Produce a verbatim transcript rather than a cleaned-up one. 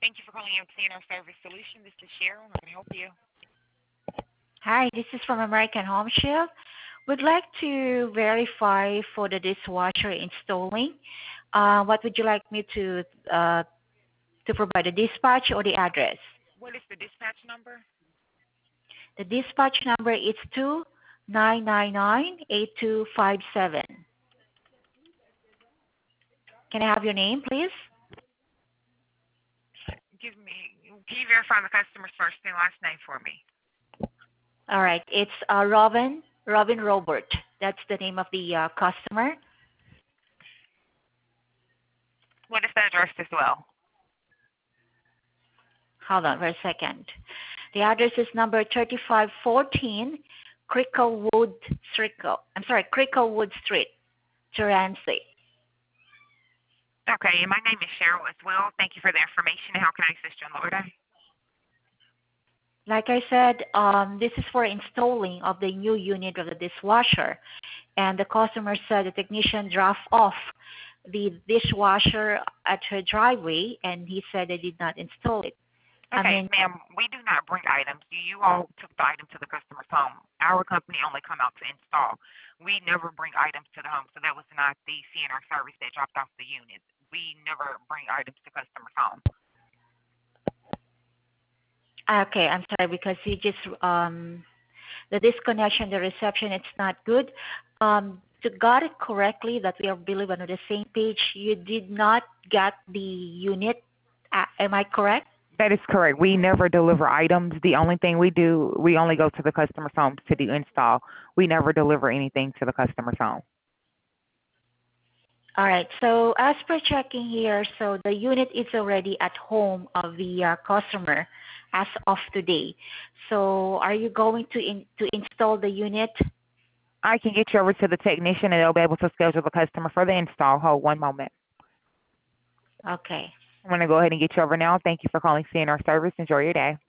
Thank you for calling M T N, our service solution. This is Cheryl. How can I help you? Hi, this is from American Home Shield. Would like to verify for the dishwasher installing. Uh, what would you like me to uh, to provide, the dispatch or the address? What is the dispatch number? The dispatch number is two nine nine nine eight two five seven. Can I have your name, please? Give me. Can you verify the customer's first and last name for me? All right, it's uh, Robin Robin Robert. That's the name of the uh, customer. What is the address as well? Hold on for a second. The address is number thirty-five fourteen Cricklewood Street. I'm sorry, Cricklewood Street, Terency. Okay, and my name is Cheryl as well. Thank you for the information. How can I assist you on the order? Like I said, um, this is for installing of the new unit of the dishwasher. And the customer said the technician dropped off the dishwasher at her driveway, and he said they did not install it. I Okay, mean, ma'am, we do not bring items. You all took the item to the customer's home. Our company only come out to install. We never bring items to the home, so that was not the C N R service that dropped off the unit. We never bring items to customers' home. okay, I'm sorry because you just um, the disconnection, the reception, it's not good. Um, to got it correctly that we are believe on the same page, you did not get the unit. Uh, am I correct? That is correct. We never deliver items. The only thing we do, we only go to the customer's home to do install. We never deliver anything to the customer's home. All right. So as per checking here, so the unit is already at home of the uh, customer as of today. So are you going to in, to install the unit? I can get you over to the technician and they'll be able to schedule the customer for the install. Hold one moment. Okay. I'm going to go ahead and get you over now. Thank you for calling C N R Service. Enjoy your day.